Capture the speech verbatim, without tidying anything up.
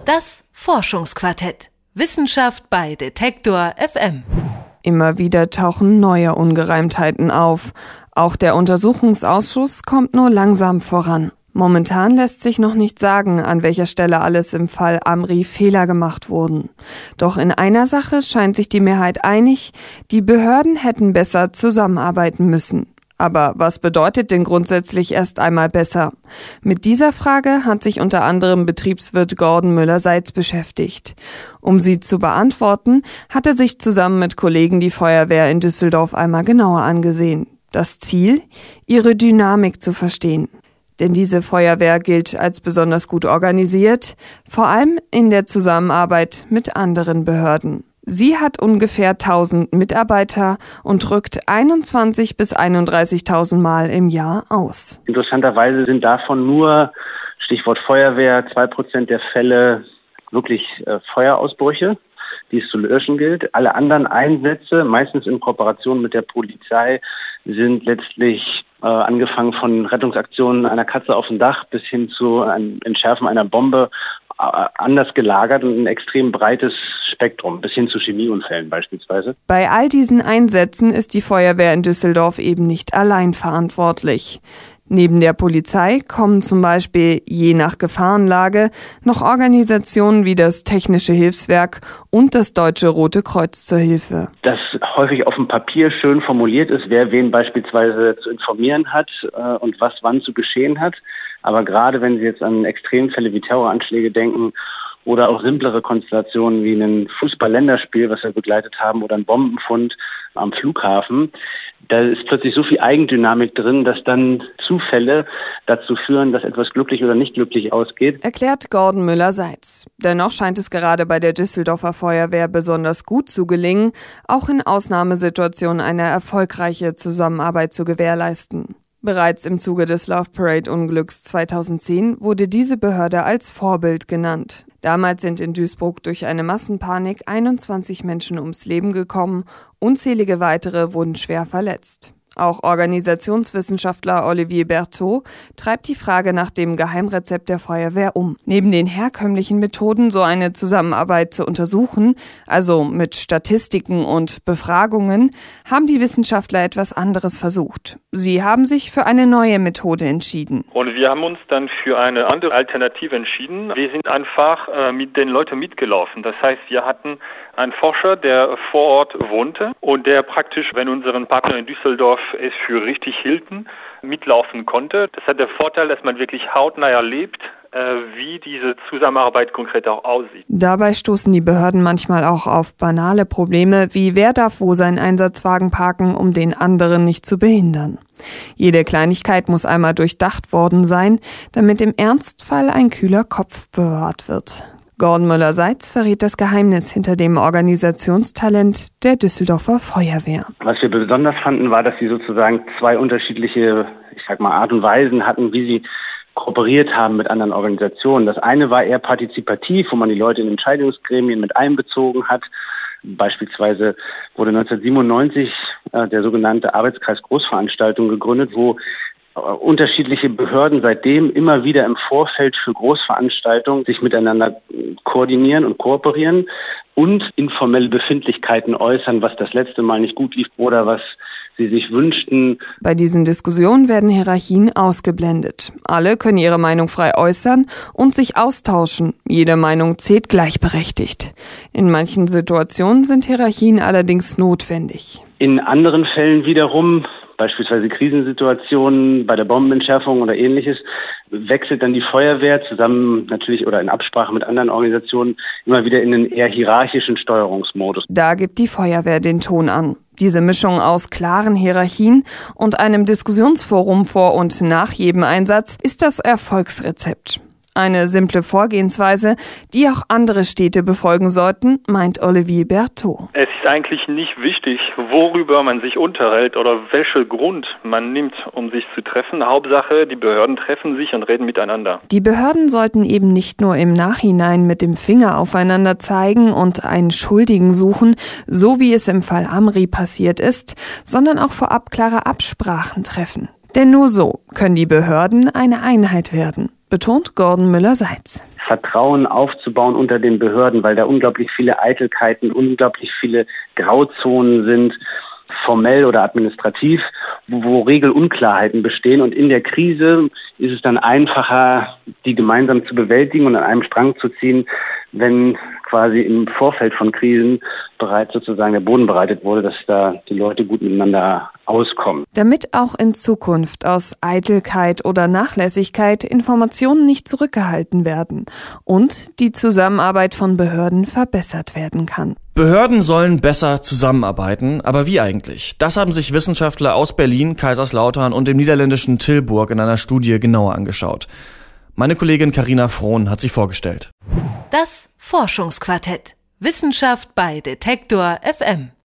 Das Forschungsquartett. Wissenschaft bei Detektor F M. Immer wieder tauchen neue Ungereimtheiten auf. Auch der Untersuchungsausschuss kommt nur langsam voran. Momentan lässt sich noch nicht sagen, an welcher Stelle alles im Fall Amri Fehler gemacht wurden. Doch in einer Sache scheint sich die Mehrheit einig, die Behörden hätten besser zusammenarbeiten müssen. Aber was bedeutet denn grundsätzlich erst einmal besser? Mit dieser Frage hat sich unter anderem Betriebswirt Gordon Müller-Seitz beschäftigt. Um sie zu beantworten, hat er sich zusammen mit Kollegen die Feuerwehr in Düsseldorf einmal genauer angesehen. Das Ziel? Ihre Dynamik zu verstehen. Denn diese Feuerwehr gilt als besonders gut organisiert, vor allem in der Zusammenarbeit mit anderen Behörden. Sie hat ungefähr tausend Mitarbeiter und rückt einundzwanzig bis einunddreißigtausend Mal im Jahr aus. Interessanterweise sind davon nur, Stichwort Feuerwehr, zwei Prozent der Fälle wirklich äh, Feuerausbrüche, die es zu löschen gilt. Alle anderen Einsätze, meistens in Kooperation mit der Polizei, sind letztlich äh, angefangen von Rettungsaktionen einer Katze auf dem Dach bis hin zu einem Entschärfen einer Bombe äh, anders gelagert und ein extrem breites Spektrum, bis hin zu Chemieunfällen beispielsweise. Bei all diesen Einsätzen ist die Feuerwehr in Düsseldorf eben nicht allein verantwortlich. Neben der Polizei kommen zum Beispiel je nach Gefahrenlage noch Organisationen wie das Technische Hilfswerk und das Deutsche Rote Kreuz zur Hilfe. Das häufig auf dem Papier schön formuliert ist, wer wen beispielsweise zu informieren hat äh, und was wann zu geschehen hat. Aber gerade wenn Sie jetzt an Extremfälle wie Terroranschläge denken oder auch simplere Konstellationen wie ein Fußball-Länderspiel, was wir begleitet haben, oder ein Bombenfund am Flughafen, da ist plötzlich so viel Eigendynamik drin, dass dann Zufälle dazu führen, dass etwas glücklich oder nicht glücklich ausgeht. Erklärt Gordon Müller-Seitz. Dennoch scheint es gerade bei der Düsseldorfer Feuerwehr besonders gut zu gelingen, auch in Ausnahmesituationen eine erfolgreiche Zusammenarbeit zu gewährleisten. Bereits im Zuge des Love Parade-Unglücks zweitausendzehn wurde diese Behörde als Vorbild genannt. Damals sind in Duisburg durch eine Massenpanik einundzwanzig Menschen ums Leben gekommen, unzählige weitere wurden schwer verletzt. Auch Organisationswissenschaftler Olivier Berthaud treibt die Frage nach dem Geheimrezept der Feuerwehr um. Neben den herkömmlichen Methoden, so eine Zusammenarbeit zu untersuchen, also mit Statistiken und Befragungen, haben die Wissenschaftler etwas anderes versucht. Sie haben sich für eine neue Methode entschieden. Und wir haben uns dann für eine andere Alternative entschieden. Wir sind einfach äh, mit den Leuten mitgelaufen. Das heißt, wir hatten einen Forscher, der vor Ort wohnte und der praktisch, wenn unseren Partner in Düsseldorf es für richtig hielten, mitlaufen konnte. Das hat den Vorteil, dass man wirklich hautnah erlebt, äh, wie diese Zusammenarbeit konkret auch aussieht. Dabei stoßen die Behörden manchmal auch auf banale Probleme, wie wer darf wo seinen Einsatzwagen parken, um den anderen nicht zu behindern. Jede Kleinigkeit muss einmal durchdacht worden sein, damit im Ernstfall ein kühler Kopf bewahrt wird. Gordon Müller-Seitz verrät das Geheimnis hinter dem Organisationstalent der Düsseldorfer Feuerwehr. Was wir besonders fanden, war, dass sie sozusagen zwei unterschiedliche, ich sag mal, Art und Weisen hatten, wie sie kooperiert haben mit anderen Organisationen. Das eine war eher partizipativ, wo man die Leute in Entscheidungsgremien mit einbezogen hat. Beispielsweise wurde neunzehnhundertsiebenundneunzig äh, der sogenannte Arbeitskreis Großveranstaltungen gegründet, wo unterschiedliche Behörden seitdem immer wieder im Vorfeld für Großveranstaltungen sich miteinander koordinieren und kooperieren und informelle Befindlichkeiten äußern, was das letzte Mal nicht gut lief oder was sie sich wünschten. Bei diesen Diskussionen werden Hierarchien ausgeblendet. Alle können ihre Meinung frei äußern und sich austauschen. Jede Meinung zählt gleichberechtigt. In manchen Situationen sind Hierarchien allerdings notwendig. In anderen Fällen wiederum, beispielsweise Krisensituationen bei der Bombenentschärfung oder ähnliches, wechselt dann die Feuerwehr zusammen natürlich oder in Absprache mit anderen Organisationen immer wieder in einen eher hierarchischen Steuerungsmodus. Da gibt die Feuerwehr den Ton an. Diese Mischung aus klaren Hierarchien und einem Diskussionsforum vor und nach jedem Einsatz ist das Erfolgsrezept. Eine simple Vorgehensweise, die auch andere Städte befolgen sollten, meint Olivier Berthaud. Es ist eigentlich nicht wichtig, worüber man sich unterhält oder welchen Grund man nimmt, um sich zu treffen. Hauptsache, die Behörden treffen sich und reden miteinander. Die Behörden sollten eben nicht nur im Nachhinein mit dem Finger aufeinander zeigen und einen Schuldigen suchen, so wie es im Fall Amri passiert ist, sondern auch vorab klare Absprachen treffen. Denn nur so können die Behörden eine Einheit werden, betont Gordon Müller-Seitz. Vertrauen aufzubauen unter den Behörden, weil da unglaublich viele Eitelkeiten, unglaublich viele Grauzonen sind, formell oder administrativ, wo, wo Regelunklarheiten bestehen. Und in der Krise ist es dann einfacher, die gemeinsam zu bewältigen und an einem Strang zu ziehen, wenn quasi im Vorfeld von Krisen bereits sozusagen der Boden bereitet wurde, dass da die Leute gut miteinander auskommen. Damit auch in Zukunft aus Eitelkeit oder Nachlässigkeit Informationen nicht zurückgehalten werden und die Zusammenarbeit von Behörden verbessert werden kann. Behörden sollen besser zusammenarbeiten, aber wie eigentlich? Das haben sich Wissenschaftler aus Berlin, Kaiserslautern und dem niederländischen Tilburg in einer Studie genauer angeschaut. Meine Kollegin Carina Frohn hat sie vorgestellt. Das Forschungsquartett. Wissenschaft bei Detektor F M.